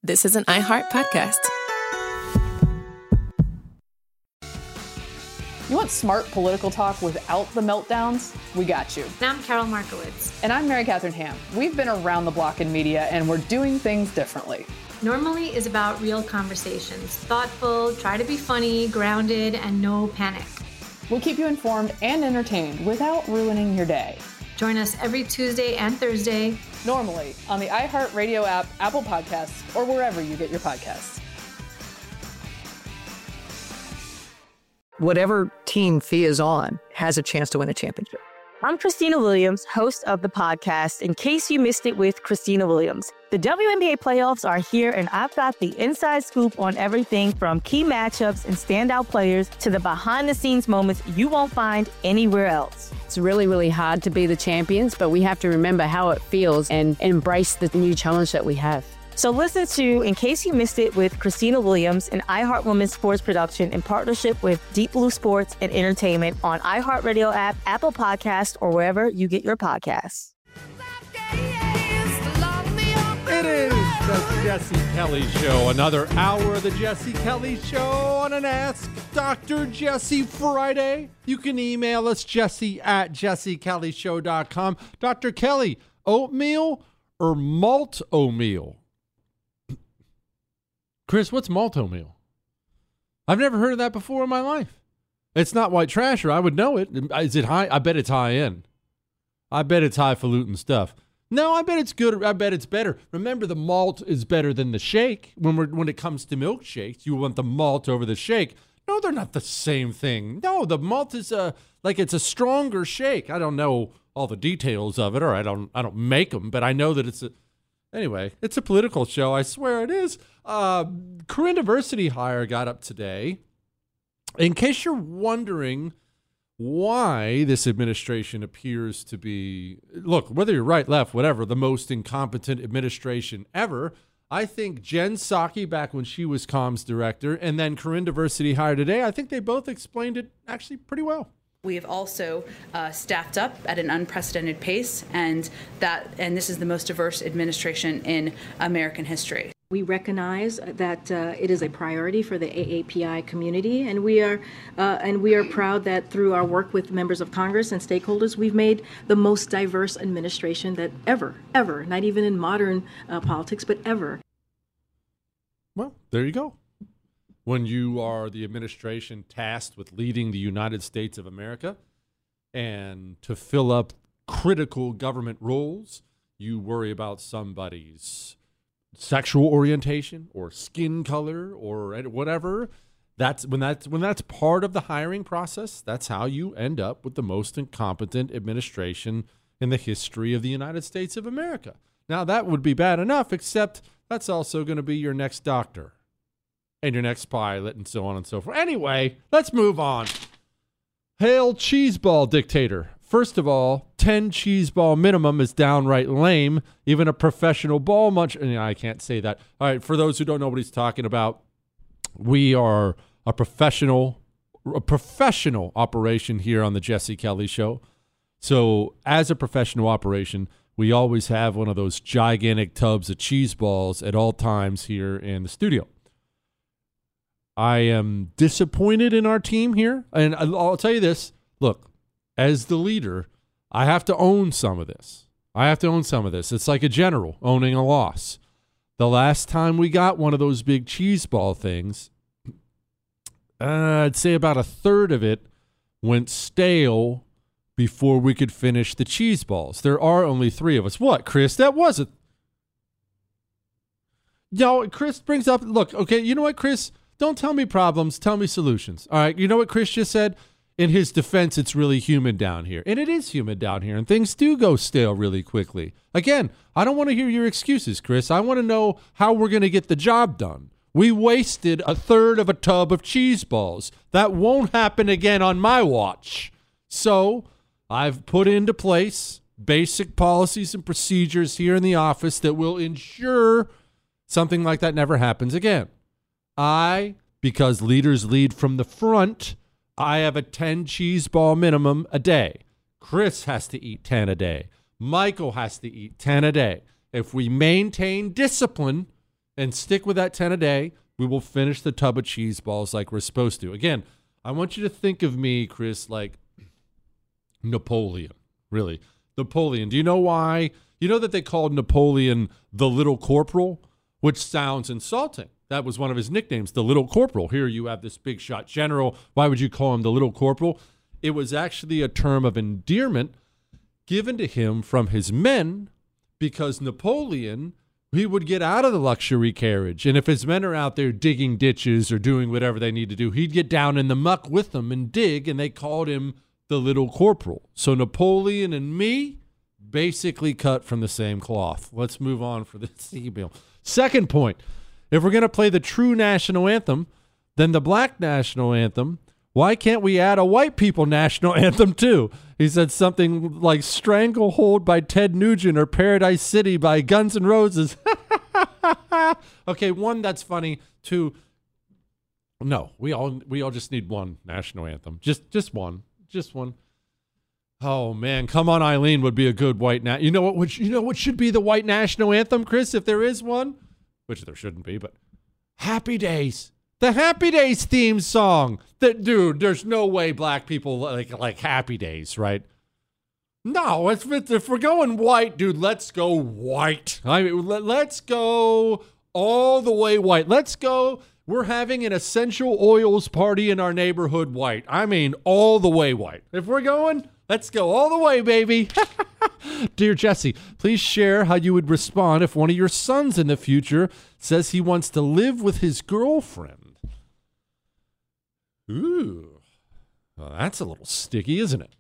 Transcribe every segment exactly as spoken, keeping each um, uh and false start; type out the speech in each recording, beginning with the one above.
This is an iHeart podcast. You want smart political talk without the meltdowns? We got you. And I'm Carol Markowitz. And I'm Mary Catherine Ham. We've been around the block in media, and we're doing things differently. Normally is about real conversations. Thoughtful, try to be funny, grounded, and no panic. We'll keep you informed and entertained without ruining your day. Join us every Tuesday and Thursday. Normally on the iHeartRadio app, Apple Podcasts, or wherever you get your podcasts. Whatever team Fee is on has a chance to win a championship. I'm Christina Williams, host of the podcast, In Case You Missed It with Christina Williams. The W N B A playoffs are here, and I've got the inside scoop on everything from key matchups and standout players to the behind-the-scenes moments you won't find anywhere else. It's really, really hard to be the champions, but we have to remember how it feels and embrace the new challenge that we have. So listen to In Case You Missed It with Christina Williams, an iHeart Women's Sports production in partnership with Deep Blue Sports and Entertainment on iHeartRadio app, Apple Podcasts, or wherever you get your podcasts. It is the Jesse Kelly Show. Another hour of the Jesse Kelly Show on an Ask Doctor Jesse Friday. You can email us, Jesse at jesse kelly show dot com. Doctor Kelly, oatmeal or malt oatmeal? Chris, what's malt oatmeal? I've never heard of that before in my life. It's not white trash, or I would know it. Is it high? I bet it's high end. I bet it's highfalutin stuff. No, I bet it's good. I bet it's better. Remember, the malt is better than the shake. When we're when it comes to milkshakes, you want the malt over the shake. No, they're not the same thing. No, the malt is a like it's a stronger shake. I don't know all the details of it, or I don't I don't make them, but I know that it's a. Anyway, it's a political show. I swear it is. Uh, Career Diversity hire got up today. In case you're wondering why this administration appears to be, look, whether you're right, left, whatever, the most incompetent administration ever, I think Jen Psaki back when she was comms director and then Career Diversity hire today, I think they both explained it actually pretty well. We have also uh, staffed up at an unprecedented pace, and that and this is the most diverse administration in American history. We recognize that uh, it is a priority for the A A P I community, and we are uh, and we are proud that through our work with members of Congress and stakeholders, we've made the most diverse administration that ever, ever, not even in modern uh, politics, but ever. Well, there you go. When you are the administration tasked with leading the United States of America and to fill up critical government roles, you worry about somebody's sexual orientation or skin color or whatever. That's when that's when that's part of the hiring process. That's how you end up with the most incompetent administration in the history of the United States of America. Now, that would be bad enough, except that's also going to be your next doctor and your next pilot, and so on and so forth. Anyway, let's move on. Hail cheeseball dictator. First of all, ten cheeseball minimum is downright lame. Even a professional ball muncher. I can't say that. All right, for those who don't know what he's talking about, we are a professional, a professional operation here on the Jesse Kelly Show. So as a professional operation, we always have one of those gigantic tubs of cheese balls at all times here in the studio. I am disappointed in our team here. And I'll tell you this. Look, as the leader, I have to own some of this. I have to own some of this. It's like a general owning a loss. The last time we got one of those big cheese ball things, uh, I'd say about a third of it went stale before we could finish the cheese balls. There are only three of us. What, Chris? That wasn't. No, Chris brings up, look, okay, you know what, Chris? Don't tell me problems, tell me solutions. All right, you know what Chris just said? In his defense, it's really humid down here. And it is humid down here, and things do go stale really quickly. Again, I don't want to hear your excuses, Chris. I want to know how we're going to get the job done. We wasted a third of a tub of cheese balls. That won't happen again on my watch. So I've put into place basic policies and procedures here in the office that will ensure something like that never happens again. I, because leaders lead from the front, I have a ten cheese ball minimum a day. Chris has to eat ten a day. Michael has to eat ten a day. If we maintain discipline and stick with that ten a day. We will finish the tub of cheese balls like we're supposed to. Again, I want you to think of me, Chris, like Napoleon, really. Napoleon. Do you know why? You know that they called Napoleon the Little Corporal, which sounds insulting. That was one of his nicknames, the Little Corporal. Here you have this big shot general. Why would you call him the Little Corporal? It was actually a term of endearment given to him from his men because Napoleon, he would get out of the luxury carriage. And if his men are out there digging ditches or doing whatever they need to do, he'd get down in the muck with them and dig, and they called him the Little Corporal. So Napoleon and me basically cut from the same cloth. Let's move on for this email. Second point, if we're going to play the true national anthem, then the black national anthem, why can't we add a white people national anthem too? He said something like Stranglehold by Ted Nugent or Paradise City by Guns N' Roses. Okay, one, that's funny. Two, no, we all we all just need one national anthem. Just just one. Just one. Oh man, Come On Eileen would be a good white na- You know what would you know what should be the white national anthem, Chris, if there is one? Which there shouldn't be, but Happy Days. The Happy Days theme song. That dude, there's no way black people like like Happy Days, right? No, if, if we're going white, dude, let's go white. I mean, let, let's go all the way white. Let's go. We're having an essential oils party in our neighborhood white. I mean, all the way white. If we're going, let's go all the way, baby. Dear Jesse, please share how you would respond if one of your sons in the future says he wants to live with his girlfriend. Ooh, well, that's a little sticky, isn't it?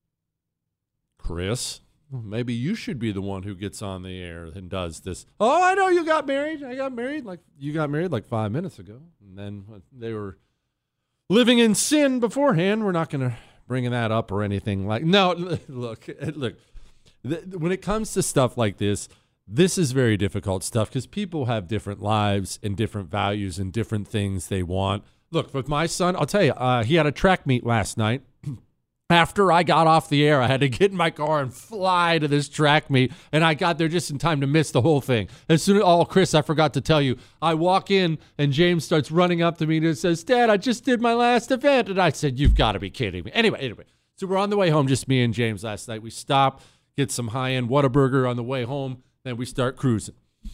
Chris, maybe you should be the one who gets on the air and does this. Oh, I know you got married. I got married like you got married like five minutes ago. And then they were living in sin beforehand. We're not going to bring that up or anything like, no, look, look, when it comes to stuff like this, this is very difficult stuff because people have different lives and different values and different things they want. Look, with my son, I'll tell you, uh, he had a track meet last night. After I got off the air, I had to get in my car and fly to this track meet, and I got there just in time to miss the whole thing. As soon as, oh, Chris, I forgot to tell you, I walk in, and James starts running up to me and says, Dad, I just did my last event. And I said, you've got to be kidding me. Anyway, anyway, so we're on the way home, just me and James last night. We stop, get some high-end Whataburger on the way home, then we start cruising.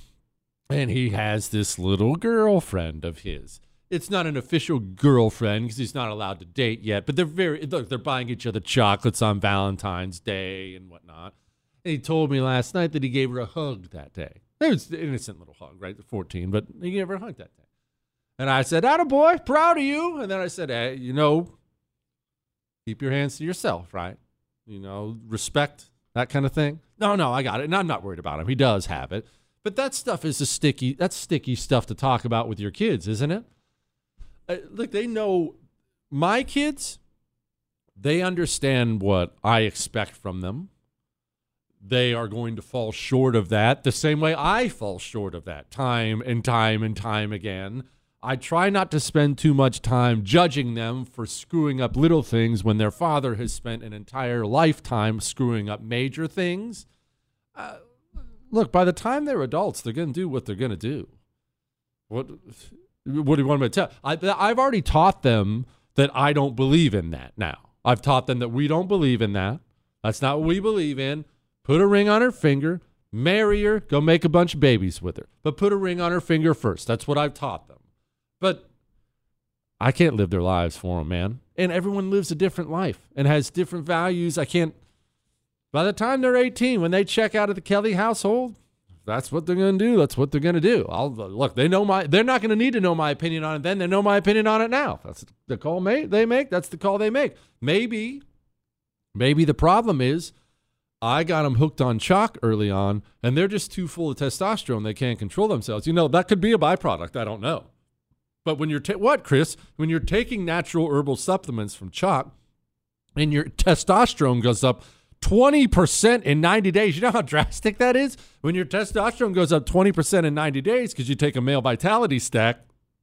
And he has this little girlfriend of his. It's not an official girlfriend because he's not allowed to date yet, but they're very, look, they're buying each other chocolates on Valentine's Day and whatnot. And he told me last night that he gave her a hug that day. It was an innocent little hug, right? fourteen, but he gave her a hug that day. And I said, attaboy, proud of you. And then I said, hey, you know, keep your hands to yourself, right? You know, respect, that kind of thing. No, no, I got it. And I'm not worried about him. He does have it. But that stuff is a sticky, that's sticky stuff to talk about with your kids, isn't it? Uh, look, they know my kids, they understand what I expect from them. They are going to fall short of that the same way I fall short of that time and time and time again. I try not to spend too much time judging them for screwing up little things when their father has spent an entire lifetime screwing up major things. Uh, look, by the time they're adults, they're going to do what they're going to do. What... What do you want me to tell? I, I've already taught them that I don't believe in that now. I've taught them that we don't believe in that. That's not what we believe in. Put a ring on her finger, marry her, go make a bunch of babies with her. But put a ring on her finger first. That's what I've taught them. But I can't live their lives for them, man. And everyone lives a different life and has different values. I can't. By the time they're eighteen, when they check out of the Kelly household, that's what they're going to do. That's what they're going to do. I'll look, they know my, they're not going to need to know my opinion on it then. They know my opinion on it now. That's the call they make. That's the call they make. Maybe, maybe the problem is I got them hooked on chalk early on and they're just too full of testosterone. They can't control themselves. You know, that could be a byproduct. I don't know. But when you're, ta- what, Chris? When you're taking natural herbal supplements from chalk and your testosterone goes up twenty percent in ninety days. You know how drastic that is? When your testosterone goes up twenty percent in ninety days because you take a male vitality stack,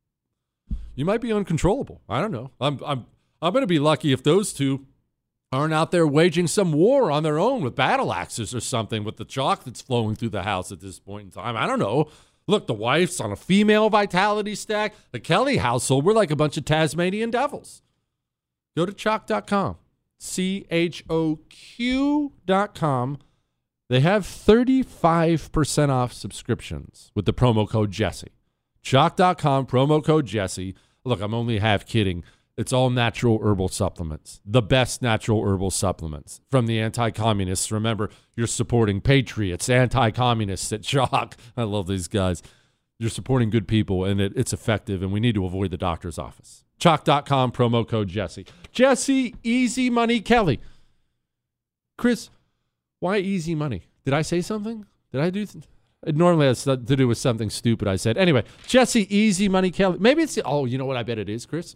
you might be uncontrollable. I don't know. I'm I'm I'm going to be lucky if those two aren't out there waging some war on their own with battle axes or something with the chalk that's flowing through the house at this point in time. I don't know. Look, the wife's on a female vitality stack. The Kelly household, we're like a bunch of Tasmanian devils. Go to choq dot com, C H O Q dot com. They have thirty-five percent off subscriptions with the promo code Jesse. choq dot com, promo code Jesse. Look, I'm only half kidding. It's all natural herbal supplements, the best natural herbal supplements from the anti-communists. Remember, you're supporting patriots, anti-communists at Choq. I love these guys. You're supporting good people, and it, it's effective, and we need to avoid the doctor's office. choq dot com, promo code Jesse. Jesse, Easy Money Kelly. Chris, why Easy Money? Did I say something? Did I do th- It normally has to do with something stupid I said. Anyway, Jesse, Easy Money Kelly. Maybe it's, the, oh, you know what I bet it is, Chris?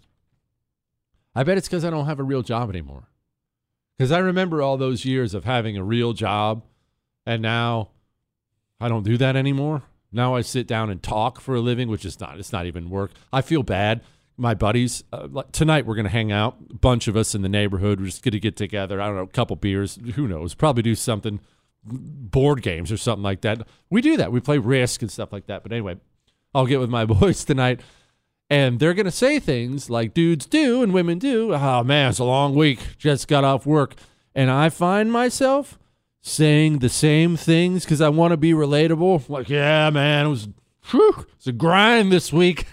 I bet it's because I don't have a real job anymore. Because I remember all those years of having a real job, and now I don't do that anymore. Now I sit down and talk for a living, which is not, it's not even work. I feel bad. My buddies, uh, like tonight we're going to hang out, a bunch of us in the neighborhood. We're just going to get together. I don't know, a couple beers. Who knows? Probably do something, board games or something like that. We do that. We play Risk and stuff like that. But anyway, I'll get with my boys tonight. And they're going to say things like dudes do and women do. Oh, man, it's a long week. Just got off work. And I find myself saying the same things because I want to be relatable. Like, yeah, man, it was, whew, it was a grind this week.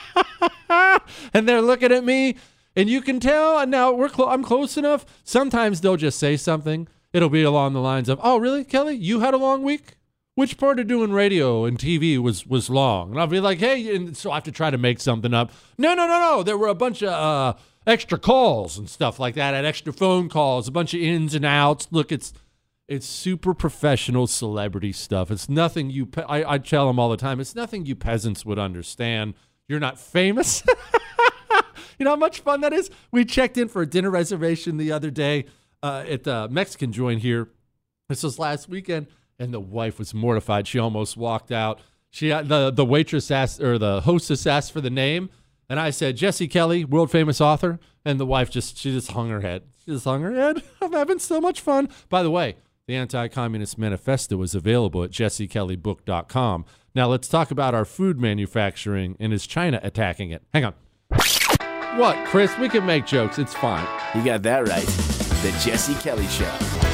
And they're looking at me, and you can tell. And now we're clo- I'm close enough. Sometimes they'll just say something. It'll be along the lines of, oh, really, Kelly? You had a long week? Which part of doing radio and T V was, was long? And I'll be like, hey, and so I have to try to make something up. No, no, no, no. There were a bunch of uh, extra calls and stuff like that, and extra phone calls, a bunch of ins and outs. Look, it's it's super professional celebrity stuff. It's nothing you, pe- I, I tell them all the time, it's nothing you peasants would understand. You're not famous. You know how much fun that is? We checked in for a dinner reservation the other day uh, at the Mexican joint here. This was last weekend. And the wife was mortified. She almost walked out. She the the waitress asked, or the hostess asked for the name, and I said Jesse Kelly, world famous author. And the wife just she just hung her head. She just hung her head. I'm having so much fun. By the way, the Anti-Communist Manifesto is available at jesse kelly book dot com. Now let's talk about our food manufacturing and is China attacking it? Hang on. What, Chris? We can make jokes. It's fine. You got that right. The Jesse Kelly Show.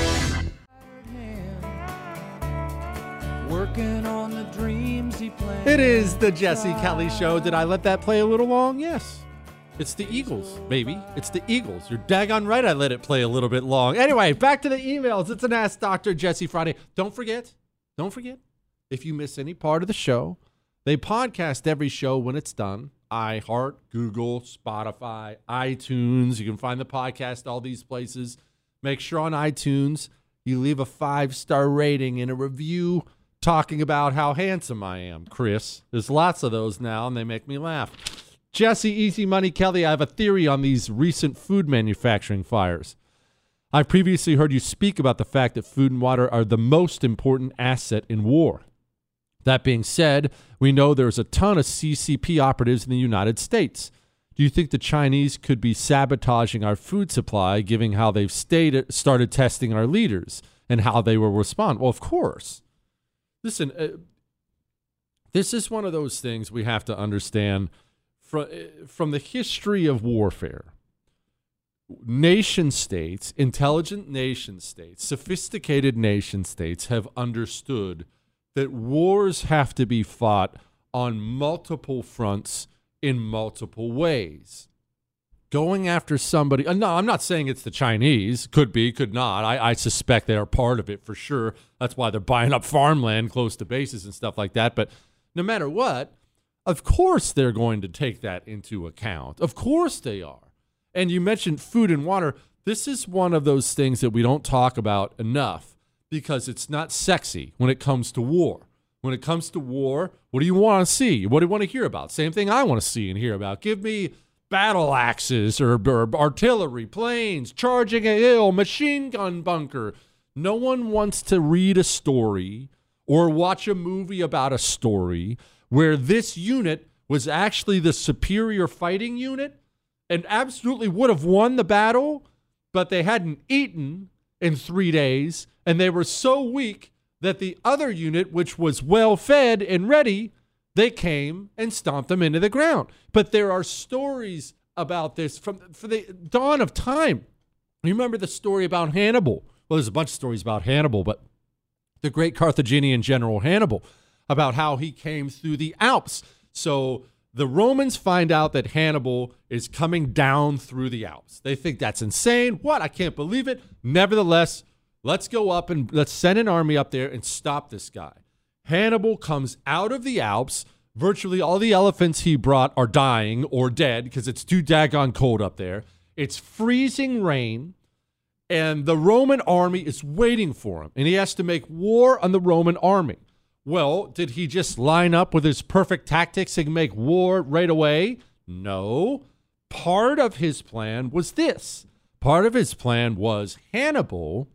Working on the dreams he planned. It is the Jesse Kelly Show. Did I let that play a little long? Yes. It's the Eagles, baby. It's the Eagles. You're daggone right I let it play a little bit long. Anyway, back to the emails. It's an Ask Doctor Jesse Friday. Don't forget, don't forget, if you miss any part of the show, they podcast every show when it's done. iHeart, Google, Spotify, iTunes. You can find the podcast all these places. Make sure on iTunes you leave a five-star rating and a review talking about how handsome I am, Chris. There's lots of those now, and they make me laugh. Jesse, Easy Money Kelly, I have a theory on these recent food manufacturing fires. I've previously heard you speak about the fact that food and water are the most important asset in war. That being said, we know there's a ton of C C P operatives in the United States. Do you think the Chinese could be sabotaging our food supply, given how they've stayed, started testing our leaders and how they will respond? Well, of course. Listen, uh, this is one of those things we have to understand from, uh, from the history of warfare. Nation states, intelligent nation states, sophisticated nation states have understood that wars have to be fought on multiple fronts in multiple ways. Going after somebody, uh, no, I'm not saying it's the Chinese. Could be, could not. I, I suspect they are part of it for sure. That's why they're buying up farmland close to bases and stuff like that. But no matter what, of course they're going to take that into account. Of course they are. And you mentioned food and water. This is one of those things that we don't talk about enough because it's not sexy when it comes to war. When it comes to war, what do you want to see? What do you want to hear about? Same thing I want to see and hear about. Give me battle axes or, or artillery, planes, charging a hill, machine gun bunker. No one wants to read a story or watch a movie about a story where this unit was actually the superior fighting unit and absolutely would have won the battle, but they hadn't eaten in three days, and they were so weak that the other unit, which was well-fed and ready, They came and stomped them into the ground. But there are stories about this from for the dawn of time. You remember the story about Hannibal? Well, there's a bunch of stories about Hannibal, but the great Carthaginian general Hannibal, about how he came through the Alps. So the Romans find out that Hannibal is coming down through the Alps. They think that's insane. What? I can't believe it. Nevertheless, let's go up and let's send an army up there and stop this guy. Hannibal comes out of the Alps. Virtually all the elephants he brought are dying or dead because it's too daggone cold up there. It's freezing rain, and the Roman army is waiting for him, and he has to make war on the Roman army. Well, did he just line up with his perfect tactics and make war right away? No. Part of his plan was this. Part of his plan was Hannibal.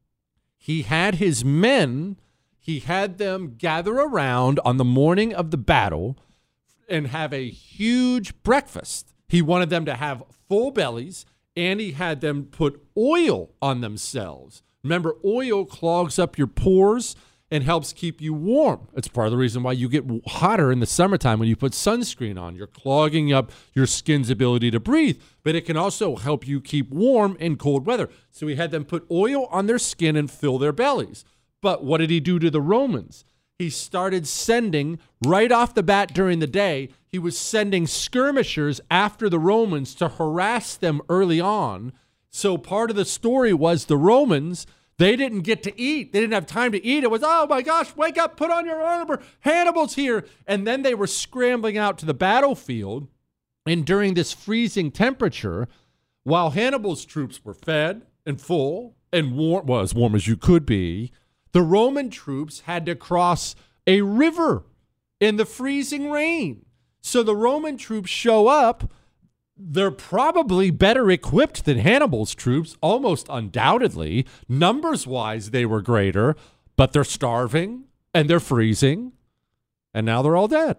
He had his men, he had them gather around on the morning of the battle and have a huge breakfast. He wanted them to have full bellies, and he had them put oil on themselves. Remember, oil clogs up your pores and helps keep you warm. It's part of the reason why you get hotter in the summertime when you put sunscreen on. You're clogging up your skin's ability to breathe, but it can also help you keep warm in cold weather. So he had them put oil on their skin and fill their bellies. But what did he do to the Romans? He started sending, right off the bat during the day, he was sending skirmishers after the Romans to harass them early on. So part of the story was the Romans, they didn't get to eat. They didn't have time to eat. It was, oh my gosh, wake up, put on your armor. Hannibal's here. And then they were scrambling out to the battlefield. And during this freezing temperature, while Hannibal's troops were fed and full and warm, well, as warm as you could be, the Roman troops had to cross a river in the freezing rain. So the Roman troops show up. They're probably better equipped than Hannibal's troops, almost undoubtedly. Numbers-wise, they were greater, but they're starving and they're freezing, and now they're all dead.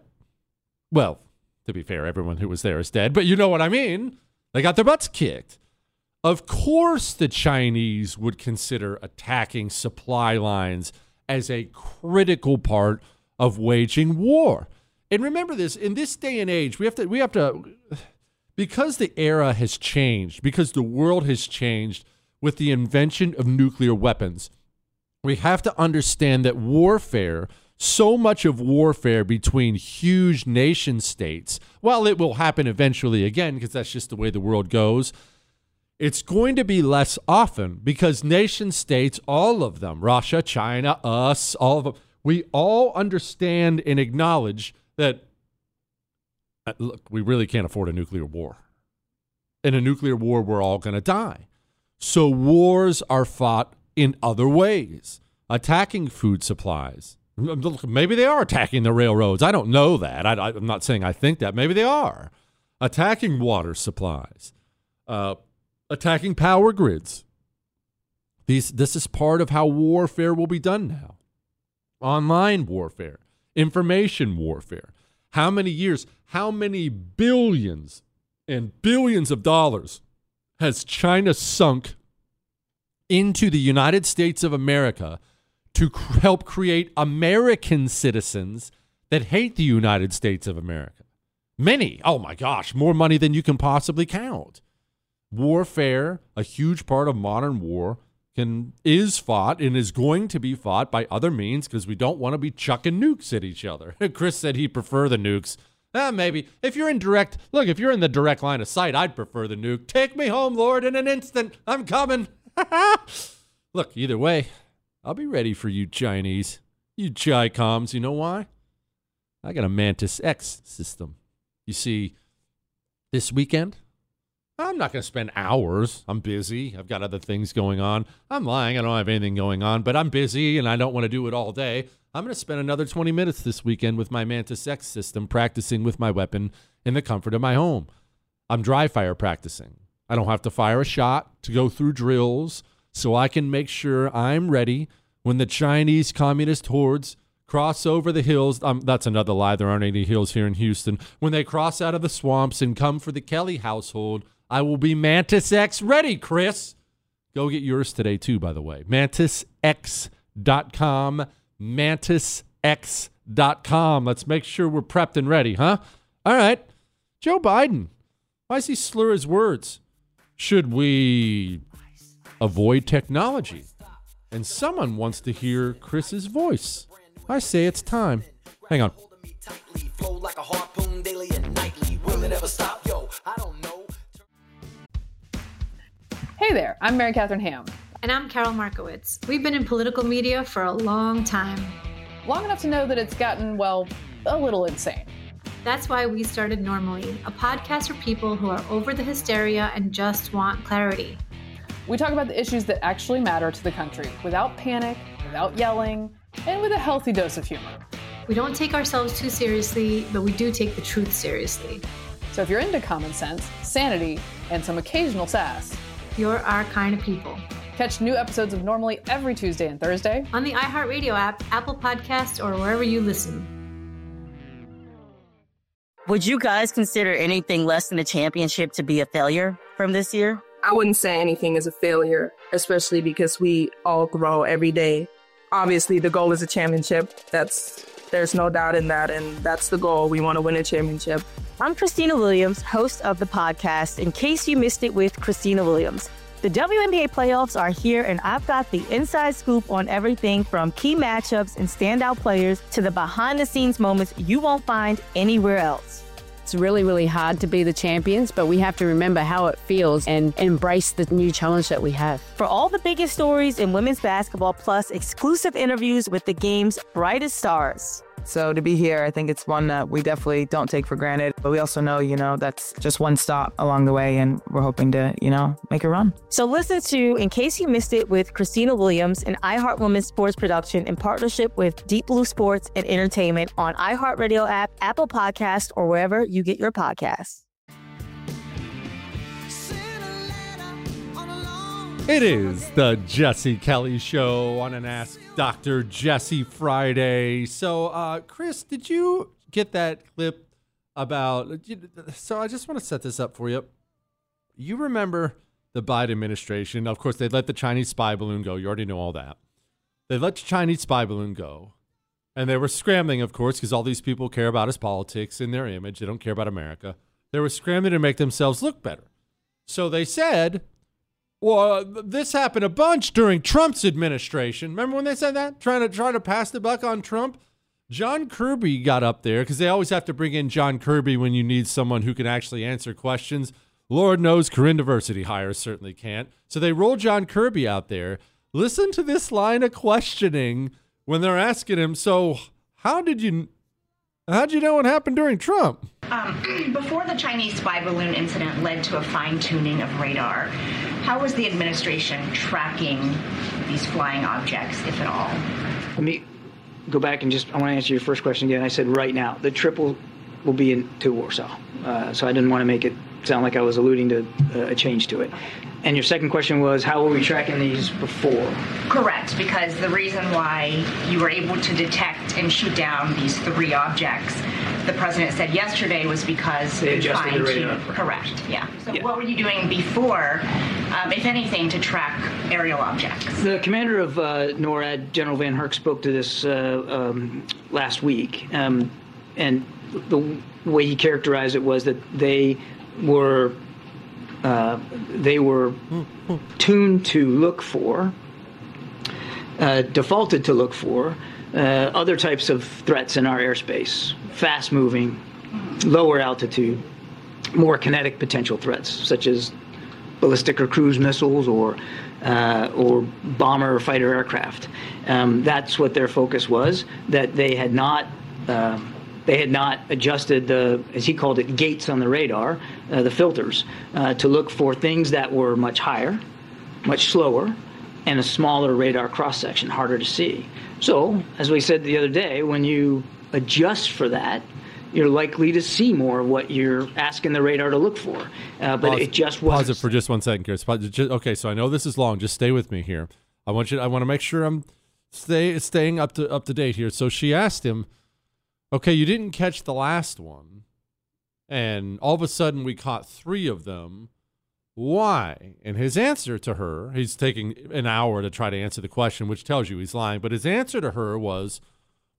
Well, to be fair, everyone who was there is dead, but you know what I mean. They got their butts kicked. Of course, the Chinese would consider attacking supply lines as a critical part of waging war. And remember this, in this day and age, we have to, we have to, because the era has changed, because the world has changed with the invention of nuclear weapons, we have to understand that warfare, so much of warfare between huge nation states, while it will happen eventually again, because that's just the way the world goes, it's going to be less often because nation states, all of them, Russia, China, us, all of them, we all understand and acknowledge that, uh, look, we really can't afford a nuclear war. In a nuclear war, we're all going to die. So wars are fought in other ways, attacking food supplies. Maybe they are attacking the railroads. I don't know that. I, I'm not saying I think that. Maybe they are. Attacking water supplies. Uh, attacking power grids. These, this is part of how warfare will be done now. Online warfare. Information warfare. How many years, how many billions and billions of dollars has China sunk into the United States of America to cr- help create American citizens that hate the United States of America? Many. Oh my gosh, more money than you can possibly count. Warfare, a huge part of modern war, can is fought and is going to be fought by other means because we don't want to be chucking nukes at each other. Chris said he'd prefer the nukes. Eh, maybe. If you're in direct, look, if you're in the direct line of sight, I'd prefer the nuke. Take me home, Lord, in an instant. I'm coming. Look, either way, I'll be ready for you Chinese. You Chi-Coms. You know why? I got a Mantis X system. You see, this weekend, I'm not going to spend hours. I'm busy. I've got other things going on. I'm lying. I don't have anything going on, but I'm busy and I don't want to do it all day. I'm going to spend another twenty minutes this weekend with my Mantis X system practicing with my weapon in the comfort of my home. I'm dry fire practicing. I don't have to fire a shot to go through drills, so I can make sure I'm ready when the Chinese communist hordes cross over the hills. Um, that's another lie. There aren't any hills here in Houston. When they cross out of the swamps and come for the Kelly household, I will be Mantis X ready, Chris. Go get yours today, too, by the way. mantis x dot com. Mantis X dot com. Let's make sure we're prepped and ready, huh? All right. Joe Biden. Why does he slur his words? Should we avoid technology? And someone wants to hear Chris's voice. I say it's time. Hang on. Hey there, I'm Mary Catherine Ham. And I'm Carol Markowitz. We've been in political media for a long time. Long enough to know that it's gotten, well, a little insane. That's why we started Normally, a podcast for people who are over the hysteria and just want clarity. We talk about the issues that actually matter to the country without panic, without yelling, and with a healthy dose of humor. We don't take ourselves too seriously, but we do take the truth seriously. So if you're into common sense, sanity, and some occasional sass, you're our kind of people. Catch new episodes of Normally every Tuesday and Thursday on the iHeartRadio app, Apple Podcasts, or wherever you listen. Would you guys consider anything less than a championship to be a failure from this year? I wouldn't say anything is a failure, especially because we all grow every day. Obviously, the goal is a championship. That's there's no doubt in that, and that's the goal. We want to win a championship. I'm Christina Williams, host of the podcast, In Case You Missed It with Christina Williams. The W N B A playoffs are here, and I've got the inside scoop on everything from key matchups and standout players to the behind-the-scenes moments you won't find anywhere else. It's really, really hard to be the champions, but we have to remember how it feels and embrace the new challenge that we have. For all the biggest stories in women's basketball, plus exclusive interviews with the game's brightest stars. So to be here, I think it's one that we definitely don't take for granted. But we also know, you know, that's just one stop along the way, and we're hoping to, you know, make a run. So listen to In Case You Missed It with Christina Williams, an iHeart Women's sports production in partnership with Deep Blue Sports and Entertainment on iHeartRadio app, Apple Podcasts, or wherever you get your podcasts. It is the Jesse Kelly Show on an Ask Doctor Jesse Friday. So, uh, Chris, did you get that clip about... So I just want to set this up for you. You remember the Biden administration. Of course, they let the Chinese spy balloon go. You already know all that. They let the Chinese spy balloon go. And they were scrambling, of course, because all these people care about is politics and their image. They don't care about America. They were scrambling to make themselves look better. So they said... Well, this happened a bunch during Trump's administration. Remember when they said that? Trying to try to pass the buck on Trump? John Kirby got up there because they always have to bring in John Kirby when you need someone who can actually answer questions. Lord knows Corinne Diversity hires certainly can't. So they roll John Kirby out there. Listen to this line of questioning when they're asking him, so how did you, how'd you know what happened during Trump? Um, before the Chinese spy balloon incident led to a fine-tuning of radar, how was the administration tracking these flying objects, if at all? Let me go back and just, I want to answer your first question again. I said right now, the trip will, will be into Warsaw. Uh, so I didn't want to make it sound like I was alluding to uh, a change to it. And your second question was, how were we tracking these before? Correct, because the reason why you were able to detect and shoot down these three objects, the president said yesterday, was because they adjusted the radar. Correct, yeah. So yeah. What were you doing before, um, if anything, to track aerial objects? The commander of uh, NORAD, General Van Herk, spoke to this uh, um, last week. Um, and the way he characterized it was that they were uh, they were tuned to look for, uh, defaulted to look for, uh, other types of threats in our airspace, fast-moving, lower altitude, more kinetic potential threats, such as ballistic or cruise missiles or uh, or bomber or fighter aircraft. Um, that's what their focus was, that they had not uh, They had not adjusted the, as he called it, gates on the radar, uh, the filters, uh, to look for things that were much higher, much slower, and a smaller radar cross-section, harder to see. So, as we said the other day, when you adjust for that, you're likely to see more of what you're asking the radar to look for. Uh, but pause, it just wasn't. Pause it for just one second, Chris. Just, okay, so I know this is long. Just stay with me here. I want you. I want to make sure I'm stay staying up to up to date here. So she asked him, okay, you didn't catch the last one, and all of a sudden we caught three of them. Why? And his answer to her, he's taking an hour to try to answer the question, which tells you he's lying, but his answer to her was,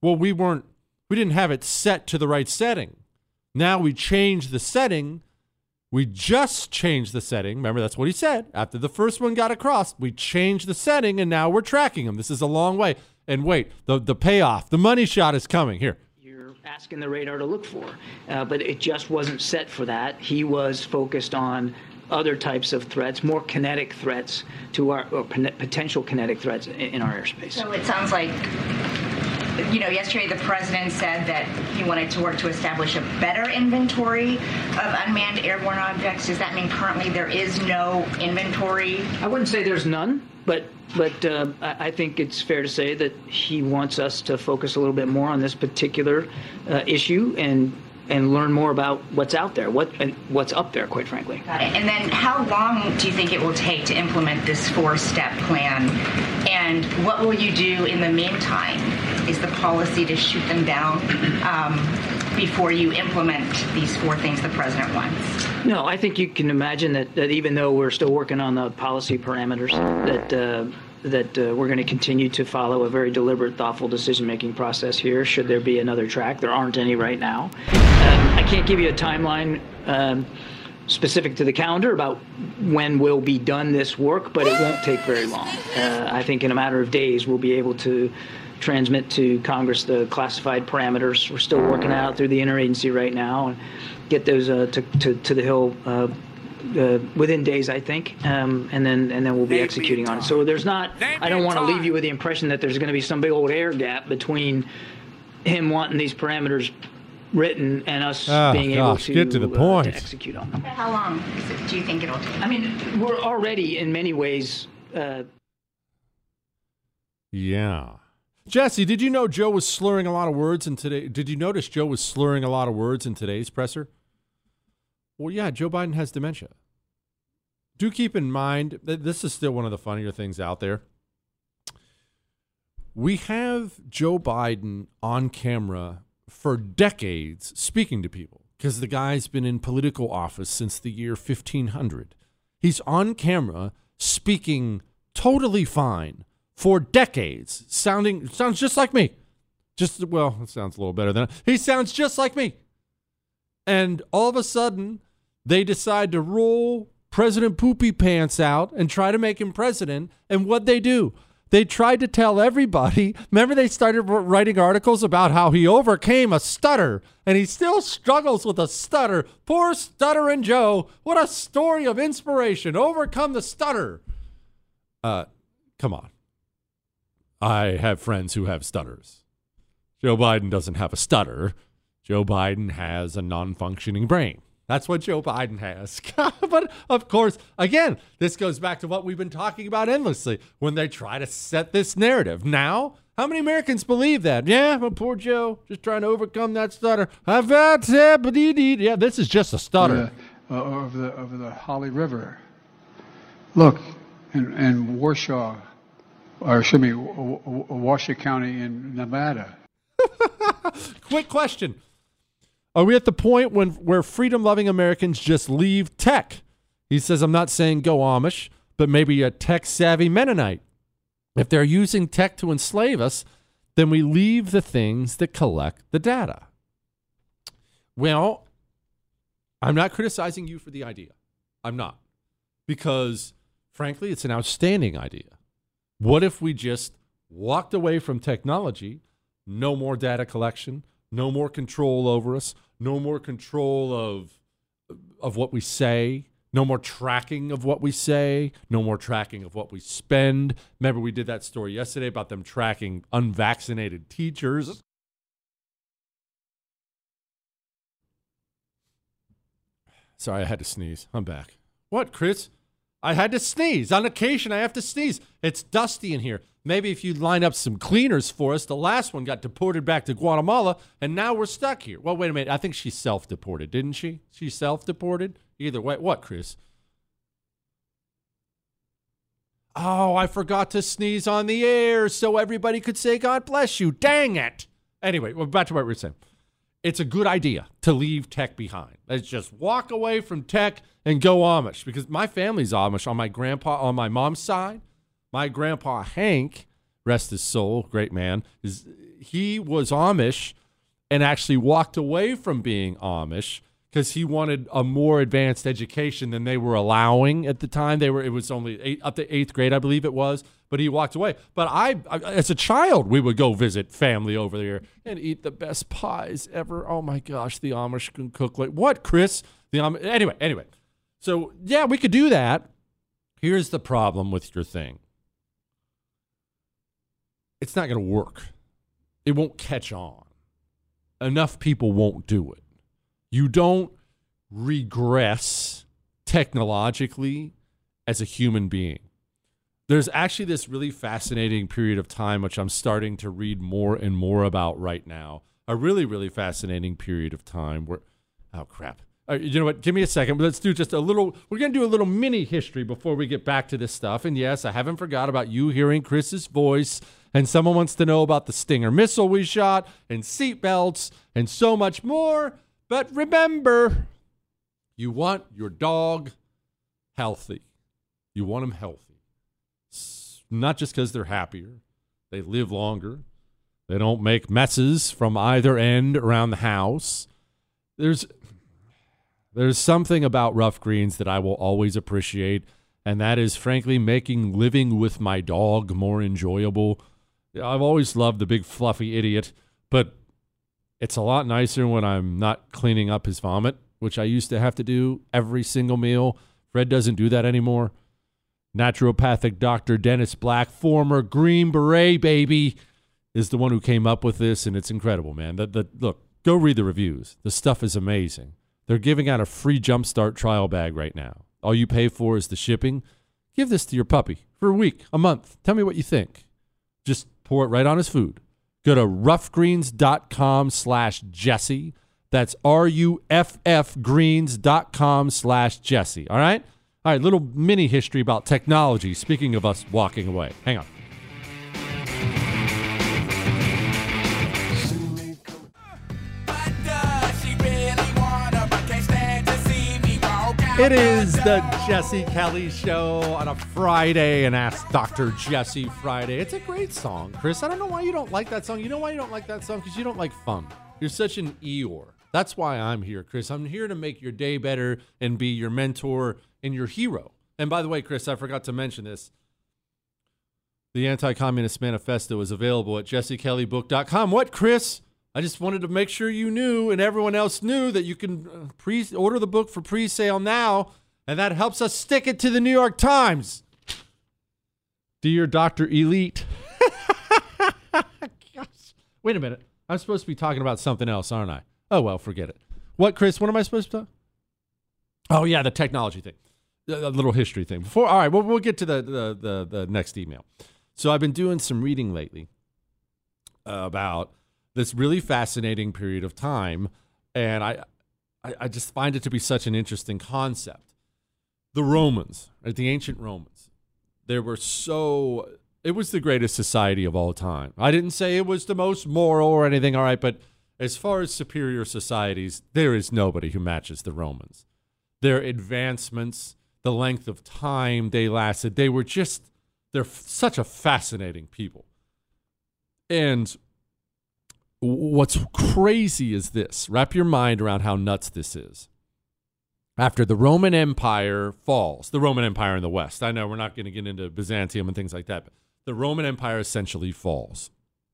Well, we weren't, we didn't have it set to the right setting. Now we changed the setting. We just changed the setting. Remember, that's what he said. After the first one got across, we changed the setting, and now we're tracking them. This is a long way. And wait, the, the payoff, the money shot is coming. Here. You're asking the radar to look for. Uh, but it just wasn't set for that. He was focused on other types of threats, more kinetic threats to our, or potential kinetic threats in, in our airspace. So it sounds like, you know, yesterday the president said that he wanted to work to establish a better inventory of unmanned airborne objects. Does that mean currently there is no inventory? I wouldn't say there's none, but but uh, I think it's fair to say that he wants us to focus a little bit more on this particular uh, issue and and learn more about what's out there, what and what's up there, quite frankly. Got it. And then how long do you think it will take to implement this four-step plan? And what will you do in the meantime? Is the policy to shoot them down um, before you implement these four things the president wants? No, I think you can imagine that, that even though we're still working on the policy parameters, that uh, that uh, we're going to continue to follow a very deliberate, thoughtful decision-making process here, should there be another track. There aren't any right now. Um, I can't give you a timeline um, specific to the calendar about when we'll be done this work, but it won't take very long. Uh, I think in a matter of days, we'll be able to transmit to Congress the classified parameters. We're still working out through the interagency right now and get those uh, to, to, to the Hill uh, Uh, within days, I think, um, and then and then we'll be executing on it. So there's not. I don't want to leave you with the impression that there's going to be some big old air gap between him wanting these parameters written and us oh, being gosh, able to, get to the uh, point. to execute on them. How long is it, do you think it'll take? I mean, we're already in many ways. Uh, yeah. Jesse, did you know Joe was slurring a lot of words in today? Did you notice Joe was slurring a lot of words in today's presser? Well, yeah, Joe Biden has dementia. Do keep in mind that this is still one of the funnier things out there. We have Joe Biden on camera for decades speaking to people because the guy's been in political office since the year fifteen hundred. He's on camera speaking totally fine for decades, sounding sounds just like me. Just, well, it sounds a little better than he sounds just like me. And all of a sudden, they decide to roll President Poopy Pants out and try to make him president. And what'd they do? They tried to tell everybody. Remember, they started writing articles about how he overcame a stutter, and he still struggles with a stutter. Poor stuttering Joe. What a story of inspiration. Overcome the stutter. Uh, come on. I have friends who have stutters. Joe Biden doesn't have a stutter. Joe Biden has a non-functioning brain. That's what Joe Biden has. But, of course, again, this goes back to what we've been talking about endlessly when they try to set this narrative. Now, how many Americans believe that? Yeah, but poor Joe, just trying to overcome that stutter. I've got yeah, this is just a stutter. Uh, over the over the Holly River. Look, in, in Warsaw, or excuse me, Washoe County in Nevada. Quick question. Are we at the point when where freedom-loving Americans just leave tech? He says, I'm not saying go Amish, but maybe a tech-savvy Mennonite. If they're using tech to enslave us, then we leave the things that collect the data. Well, I'm not criticizing you for the idea. I'm not. Because, frankly, it's an outstanding idea. What if we just walked away from technology, no more data collection, no more control over us, no more control of of what we say, no more tracking of what we say, no more tracking of what we spend. Remember, we did that story yesterday about them tracking unvaccinated teachers. Sorry, I had to sneeze. I'm back. What, Chris? I had to sneeze. On occasion, I have to sneeze. It's dusty in here. Maybe if you'd line up some cleaners for us. The last one got deported back to Guatemala, and now we're stuck here. Well, wait a minute. I think she's self-deported, didn't she? She's self-deported? Either way. What, Chris? Oh, I forgot to sneeze on the air so everybody could say God bless you. Dang it. Anyway, well, back to what we were saying. It's a good idea to leave tech behind. Let's just walk away from tech and go Amish, because my family's Amish on my grandpa, on my mom's side. My grandpa Hank, rest his soul, great man, is he was Amish and actually walked away from being Amish because he wanted a more advanced education than they were allowing at the time. They were it was only eight, up to eighth grade, I believe it was, but he walked away. But I, I, as a child, we would go visit family over there and eat the best pies ever. Oh my gosh, the Amish can cook like what, Chris? The Amish, anyway, anyway. So yeah, we could do that. Here's the problem with your thing. It's not going to work. It won't catch on. Enough people won't do it. You don't regress technologically as a human being. There's actually this really fascinating period of time, which I'm starting to read more and more about right now. A really, really fascinating period of time where, oh, crap. Uh, you know what? Give me a second. Let's do just a little, we're going to do a little mini history before we get back to this stuff. And yes, I haven't forgot about you hearing Chris's voice. And someone wants to know about the Stinger missile we shot and seatbelts and so much more. But remember, you want your dog healthy. You want them healthy. Not just because they're happier. They live longer. They don't make messes from either end around the house. There's, there's something about Rough Greens that I will always appreciate, and that is, frankly, making living with my dog more enjoyable. I've always loved the big fluffy idiot, but it's a lot nicer when I'm not cleaning up his vomit, which I used to have to do every single meal. Fred doesn't do that anymore. Naturopathic Doctor Dennis Black, former Green Beret baby, is the one who came up with this, and it's incredible, man. The, the, look, go read the reviews. The stuff is amazing. They're giving out a free Jumpstart trial bag right now. All you pay for is the shipping. Give this to your puppy for a week, a month. Tell me what you think. Just pour it right on his food. Go to roughgreens.com slash Jesse. That's R-U-F-F greens.com slash Jesse. All right? All right, little mini history about technology. Speaking of us walking away. Hang on. It is the Jesse Kelly Show on a Friday, and Ask Doctor Jesse Friday. It's a great song, Chris. I don't know why you don't like that song. You know why you don't like that song? Because you don't like fun. You're such an Eeyore. That's why I'm here, Chris. I'm here to make your day better and be your mentor and your hero. And by the way, Chris, I forgot to mention this. The Anti-Communist Manifesto is available at jesse kelly book dot com. What, Chris? I just wanted to make sure you knew and everyone else knew that you can pre order the book for pre-sale now, and that helps us stick it to the New York Times. Dear Doctor Elite. Gosh. Wait a minute. I'm supposed to be talking about something else, aren't I? Oh, well, forget it. What, Chris? What am I supposed to talk? Oh, yeah, the technology thing. A little history thing. Before, all right, we'll, we'll get to the, the, the, the next email. So I've been doing some reading lately uh, about this really fascinating period of time, and I, I I just find it to be such an interesting concept. The Romans, right, the ancient Romans, they were so, it was the greatest society of all time. I didn't say it was the most moral or anything, all right, but as far as superior societies, there is nobody who matches the Romans. Their advancements, the length of time they lasted, they were just, they're f- such a fascinating people. And what's crazy is this. Wrap your mind around how nuts this is. After the Roman Empire falls, the Roman Empire in the West, I know we're not going to get into Byzantium and things like that, but the Roman Empire essentially falls.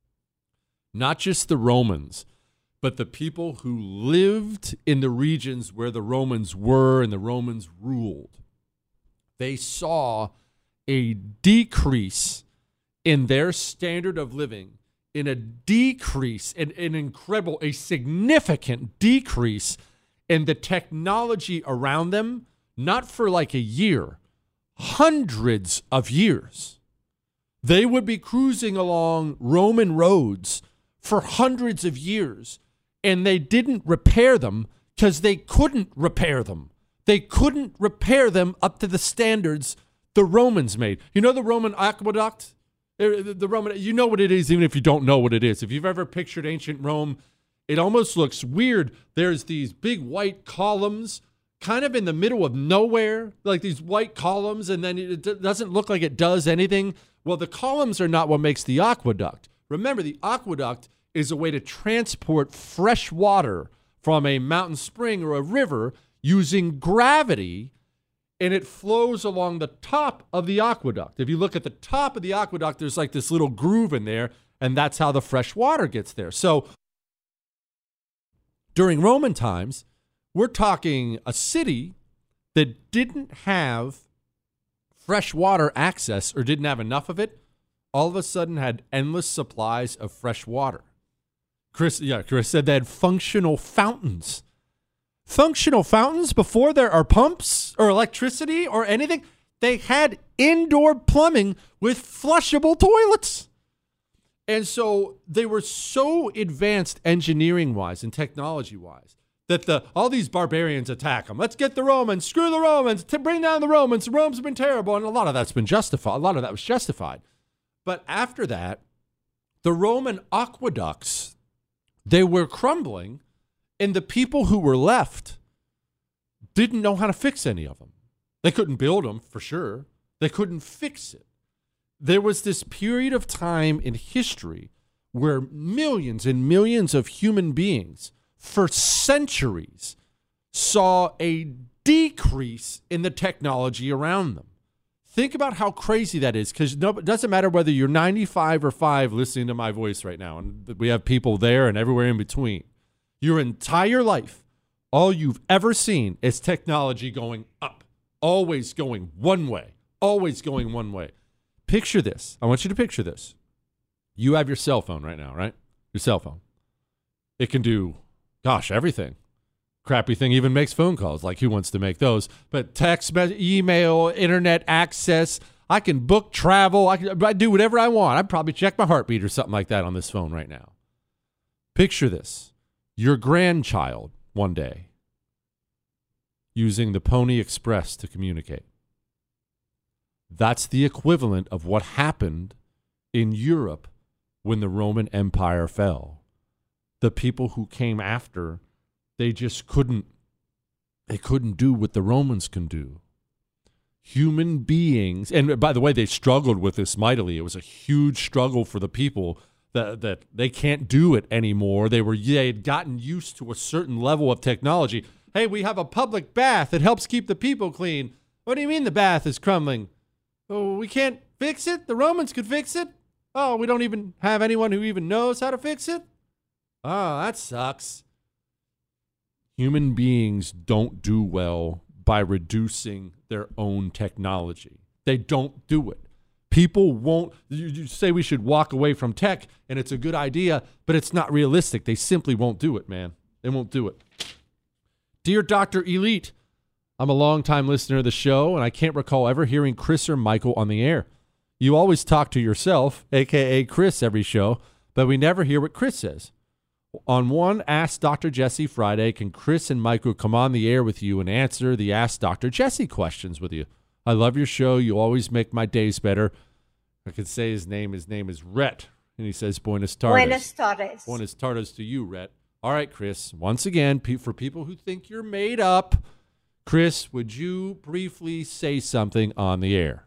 Not just the Romans, but the people who lived in the regions where the Romans were and the Romans ruled. They saw a decrease in their standard of living, in a decrease, an, an incredible, a significant decrease in the technology around them, not for like a year, hundreds of years. They would be cruising along Roman roads for hundreds of years, and they didn't repair them because they couldn't repair them. They couldn't repair them up to the standards the Romans made. You know the Roman aqueduct? The Roman, you know what it is, even if you don't know what it is. If you've ever pictured ancient Rome, it almost looks weird. There's these big white columns kind of in the middle of nowhere, like these white columns, and then it doesn't look like it does anything. Well, the columns are not what makes the aqueduct. Remember, the aqueduct is a way to transport fresh water from a mountain spring or a river using gravity, and it flows along the top of the aqueduct. If you look at the top of the aqueduct, there's like this little groove in there, and that's how the fresh water gets there. So during Roman times, we're talking a city that didn't have fresh water access or didn't have enough of it, all of a sudden had endless supplies of fresh water. Chris, yeah, Chris said they had functional fountains. Functional fountains before there are pumps or electricity or anything. They had indoor plumbing with flushable toilets. And so they were so advanced engineering-wise and technology-wise that the all these barbarians attack them. Let's get the Romans. Screw the Romans. To bring down the Romans. The Romans have been terrible. And a lot of that's been justified. A lot of that was justified. But after that, the Roman aqueducts, they were crumbling, and the people who were left didn't know how to fix any of them. They couldn't build them, for sure. They couldn't fix it. There was this period of time in history where millions and millions of human beings for centuries saw a decrease in the technology around them. Think about how crazy that is, because no, it doesn't matter whether you're ninety-five or five listening to my voice right now, and we have people there and everywhere in between. Your entire life, all you've ever seen is technology going up, always going one way, always going one way. Picture this. I want you to picture this. You have your cell phone right now, right? Your cell phone. It can do, gosh, everything. Crappy thing even makes phone calls. Like, who wants to make those? But text, email, internet access. I can book travel. I can I do whatever I want. I'd probably check my heartbeat or something like that on this phone right now. Picture this. Your grandchild one day using the Pony Express to communicate. That's the equivalent of what happened in Europe when the Roman Empire fell. The people who came after, they just couldn't, they couldn't do what the Romans can do. Human beings, and by the way, they struggled with this mightily. It was a huge struggle for the people that, that they can't do it anymore. They were, they had gotten used to a certain level of technology. Hey, we have a public bath. It helps keep the people clean. What do you mean the bath is crumbling? Oh, we can't fix it? The Romans could fix it? Oh, we don't even have anyone who even knows how to fix it? Oh, that sucks. Human beings don't do well by reducing their own technology. They don't do it. People won't, you, you say we should walk away from tech, and it's a good idea, but it's not realistic. They simply won't do it, man. They won't do it. Dear Doctor Elite, I'm a longtime listener of the show, and I can't recall ever hearing Chris or Michael on the air. You always talk to yourself, a k a. Chris, every show, but we never hear what Chris says. On one Ask Doctor Jesse Friday, can Chris and Michael come on the air with you and answer the Ask Doctor Jesse questions with you? I love your show. You always make my days better. I could say his name. His name is Rhett, and he says Buenos tardes. Buenos tardes. Buenos tardes to you, Rhett. All right, Chris. Once again, pe- for people who think you're made up, Chris, would you briefly say something on the air?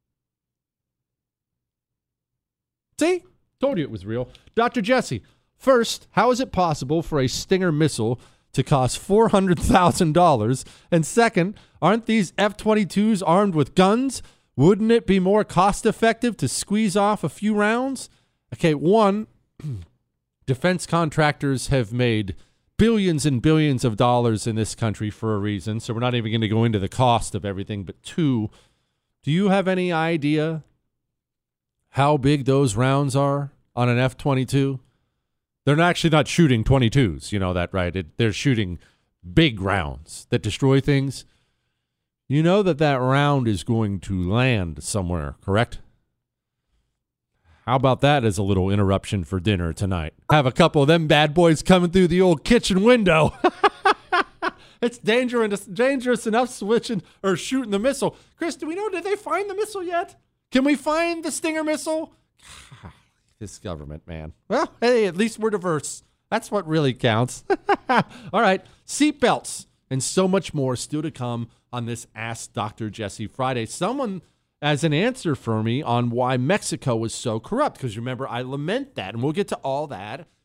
See? Told you it was real. Doctor Jesse, first, how is it possible for a Stinger missile to cost four hundred thousand dollars? And second, aren't these F twenty-twos armed with guns? Wouldn't it be more cost-effective to squeeze off a few rounds? Okay, one, defense contractors have made billions and billions of dollars in this country for a reason, so we're not even going to go into the cost of everything. But two, do you have any idea how big those rounds are on an F twenty-two? They're actually not shooting twenty-twos, you know that, right? It, they're shooting big rounds that destroy things. You know that that round is going to land somewhere, correct? How about that as a little interruption for dinner tonight? Have a couple of them bad boys coming through the old kitchen window. It's dangerous, dangerous enough switching or shooting the missile. Chris, do we know, did they find the missile yet? Can we find the Stinger missile? This government, man. Well, hey, at least we're diverse. That's what really counts. All right, seatbelts and so much more still to come on this Ask Doctor Jesse Friday. Someone as an answer for me on why Mexico was so corrupt, because remember, I lament that, and we'll get to all that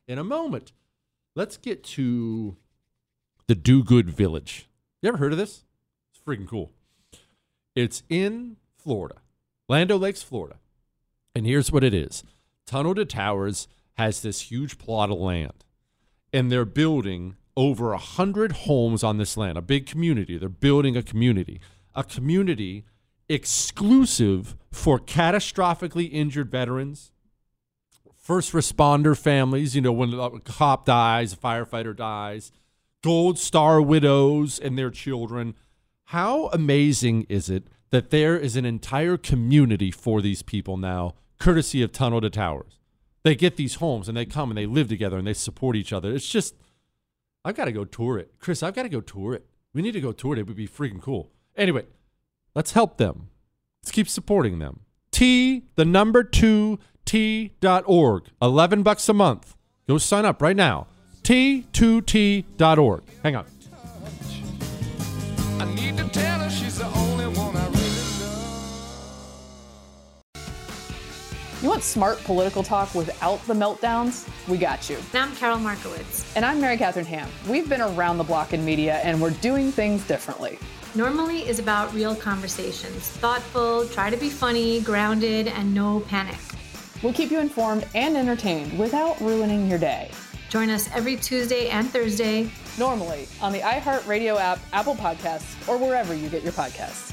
in a moment. Let's get to the Do Good Village. You ever heard of this? It's freaking cool. It's in Florida, Land O'Lakes, Florida. And here's what it is. Tunnel to Towers has this huge plot of land, and they're building over a hundred homes on this land, a big community. They're building a community, a community exclusive for catastrophically injured veterans, first responder families, you know, when a cop dies, a firefighter dies, Gold Star widows and their children. How amazing is it that there is an entire community for these people now, courtesy of Tunnel to Towers? They get these homes and they come and they live together and they support each other. It's just, I've got to go tour it. Chris, I've got to go tour it. We need to go tour it. It would be freaking cool. Anyway, let's help them. Let's keep supporting them. T, the number two, T dot org. eleven bucks a month. Go sign up right now. T two T dot org. Hang on. I need to tell her she's the only one I really love. You want smart political talk without the meltdowns? We got you. I'm Carol Markowitz. And I'm Mary Catherine Ham. We've been around the block in media, and we're doing things differently. Normally is about real conversations. Thoughtful, try to be funny, grounded, and no panic. We'll keep you informed and entertained without ruining your day. Join us every Tuesday and Thursday. Normally on the iHeartRadio app, Apple Podcasts, or wherever you get your podcasts.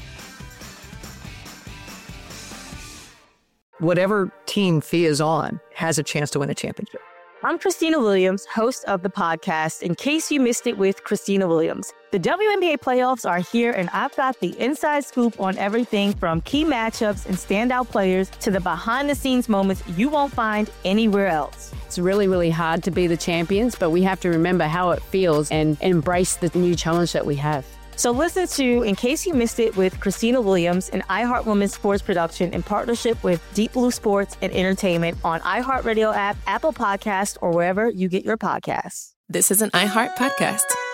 Whatever team Fia is on has a chance to win a championship. I'm Christina Williams, host of the podcast, In Case You Missed It with Christina Williams. The W N B A playoffs are here, and I've got the inside scoop on everything from key matchups and standout players to the behind-the-scenes moments you won't find anywhere else. It's really, really hard to be the champions, but we have to remember how it feels and embrace the new challenge that we have. So listen to In Case You Missed It with Christina Williams, an iHeart Women's Sports production in partnership with Deep Blue Sports and Entertainment on iHeartRadio app, Apple Podcasts, or wherever you get your podcasts. This is an iHeart podcast.